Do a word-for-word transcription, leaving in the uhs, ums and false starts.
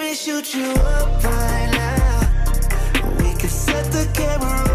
me shoot you up right now. We can set the camera